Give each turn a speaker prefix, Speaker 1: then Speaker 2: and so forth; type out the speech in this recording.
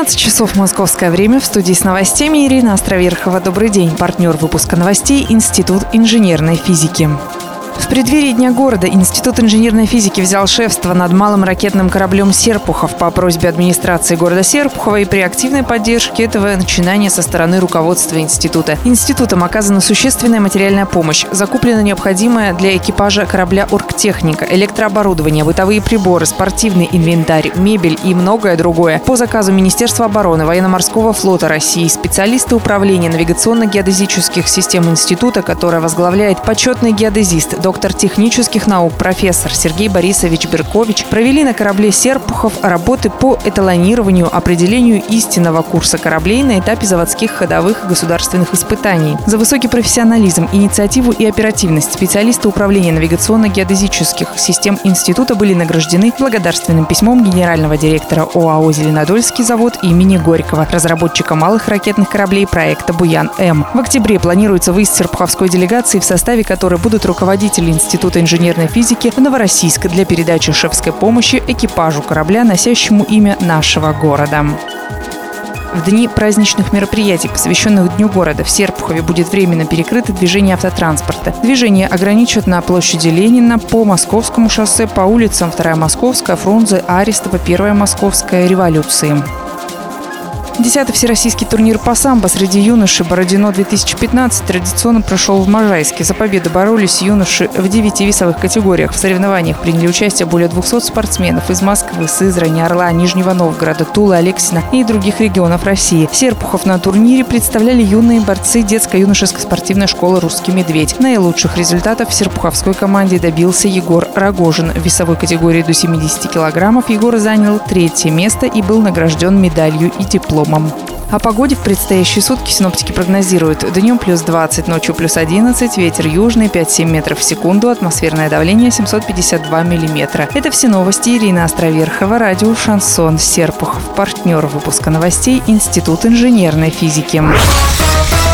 Speaker 1: 12 часов московское время. В студии с новостями Ирина Островерхова. Добрый день. Партнер выпуска новостей – Институт инженерной физики. В преддверии Дня города Институт инженерной физики взял шефство над малым ракетным кораблем «Серпухов» по просьбе администрации города Серпухова и при активной поддержке этого начинания со стороны руководства института. Институтом оказана существенная материальная помощь. Закуплена необходимая для экипажа корабля оргтехника, электрооборудование, бытовые приборы, спортивный инвентарь, мебель и многое другое. По заказу Министерства обороны, Военно-морского флота России специалисты управления навигационно-геодезических систем института, которое возглавляет почетный геодезист, доктор технических наук, профессор Сергей Борисович Беркович, провели на корабле «Серпухов» работы по эталонированию, определению истинного курса кораблей на этапе заводских ходовых государственных испытаний. За высокий профессионализм, инициативу и оперативность специалисты управления навигационно-геодезических систем института были награждены благодарственным письмом генерального директора ОАО «Зеленодольский завод» имени Горького, разработчика малых ракетных кораблей проекта «Буян-М». В октябре планируется выезд серпуховской делегации, в составе которой будут руководители Института инженерной физики в Новороссийск для передачи шефской помощи экипажу корабля, носящему имя нашего города. В дни праздничных мероприятий, посвященных Дню города, в Серпухове будет временно перекрыто движение автотранспорта. Движение ограничат на площади Ленина, по Московскому шоссе, по улицам 2-я Московская, Фрунзе, Арестова, 1-я Московская, Революции. 10-й всероссийский турнир по самбо среди юношей «Бородино-2015» традиционно прошел в Можайске. За победу боролись юноши в 9 весовых категориях. В соревнованиях приняли участие более 200 спортсменов из Москвы, Сызрани, Орла, Нижнего Новгорода, Тулы, Алексина и других регионов России. Серпухов на турнире представляли юные борцы детско-юношеской спортивной школы «Русский медведь». Наилучших результатов в серпуховской команде добился Егор Рогожин. В весовой категории до 70 килограммов Егор занял 3-е место и был награжден медалью и дипломом. О погоде в предстоящие сутки синоптики прогнозируют: днем плюс 20, ночью плюс 11, ветер южный 5-7 метров в секунду, атмосферное давление 752 миллиметра. Это все новости. Ирина Островерхова, радио «Шансон», Серпухов. Партнер выпуска новостей — Институт инженерной физики.